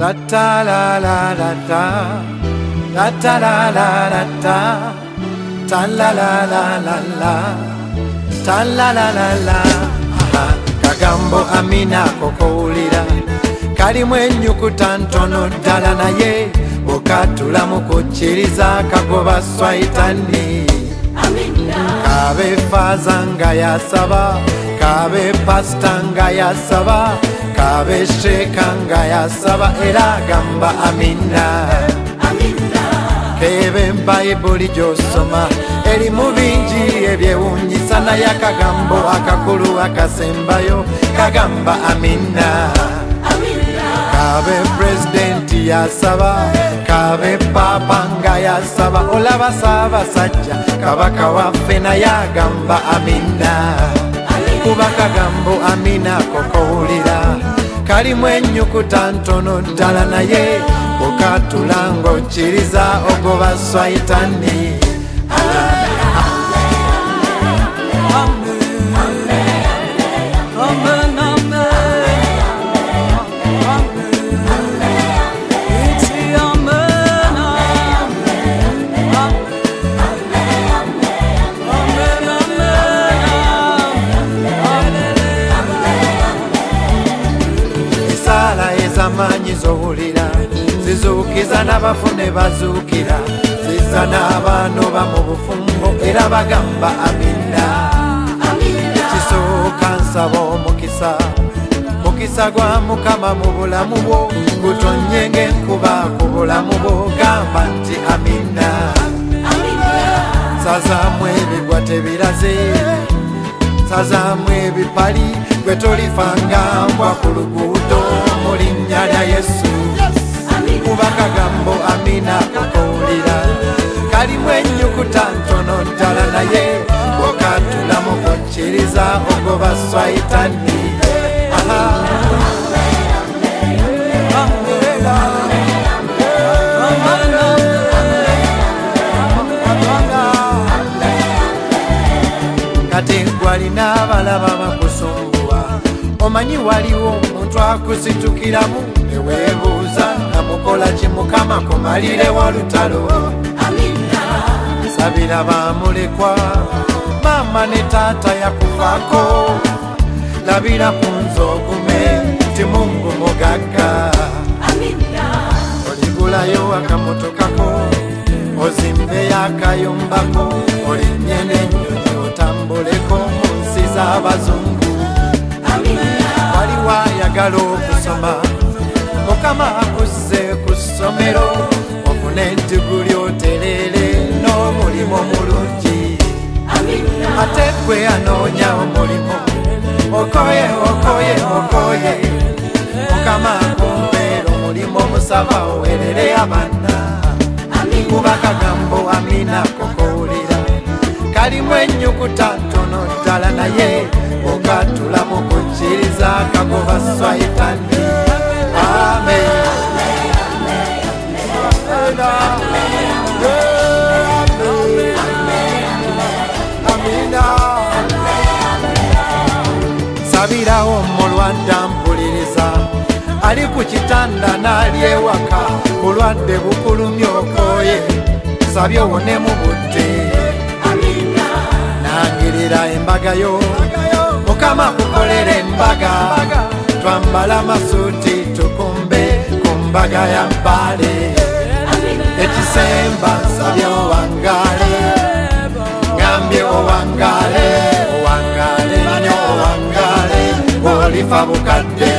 ta ta la la la ta, ta ta la la la ta, ta la la la la la, ta la la la la. Kagambo Amina kokowulira kalimu ennyukuta ntono ddala naye okatula mu kukkiriza kagoba swaitani. Kabe faza nga yasaba, kabe pasta nga yasaba, kabe sheka nga yasaba era gamba amina. Kebe Bayibuli gy'osoma erimu bingi ebyewuunyisa naye akagambo akakulu akasembayo kagamba amina. Kabe pulezidenti yasaba, kabe papa nga yasaba, olaba Ssaabasajja kabaka waffe naye agamba amina. Kuba kagambo amina kokowulira kalimu ennyukuta ntono ddala naye okatula ng'okkiriza ogoba swaitani. Ezamanyi zowulira zizuukiza n'abafune bazuukira, zizza n'abaanoba mu bufumbo era bagamba amina. Ekisooka nsaba omukisa, mukisa gwa Mukama mu bulamu bwo gutonye ng'enkuba ku bulamu bwo, gamba nti amina. Nsazaamu ebigwa tebiraze, nsazaamu ebipali gwe tolifanga mbwa ku luguudo mu linnya lya Yesu. Kuba kagambo amina kokowulira kalimu ennyukuta ntono ddala naye okatula mu kukkiriza ogoba swaitani. Kati gwalina abalaba bakusumbuwa, omanyi waliwo omuntu akusitukiramu neweebuuza namukola ki Mukama kumalirewo lutalo. Sabira bamulekwa mama ne taata yakufaako, labira ku nzogume nti Mungu mugagga. Oligulayo akamotokako, ozimbeyo akayumbako, olinnye n'ennyonyi otambuleko mu nsi z'abazungu. Waliwo ayagala okusoma, Mukama akusse ku ssomero ofune entiguli otereere n'omulimu omulungi. Ate gwe anoonya omulimo okoye okoye okoye, Mukama akumpeera omulimo omusaba owerere abaana. Kuba kagambo amina kokowulira kalimu ennyukuta ntono ddala naye okatula mu kukkiriza kagoba swaitani. Amen. Amina. Sabirawo mulwadde mpuliriza, ali ku kitanda n'ali ewaka, bulwadde bukulumya okoye, sabye owone mu budde. Nangirira embaga yo, Mukama kukolera embaga, twambala masuuti tukumbe ku mbaga ya Bbale. Ekisemba nsabye owangale, ngambye owangale, owangale nnyo owangale, olifa bukadde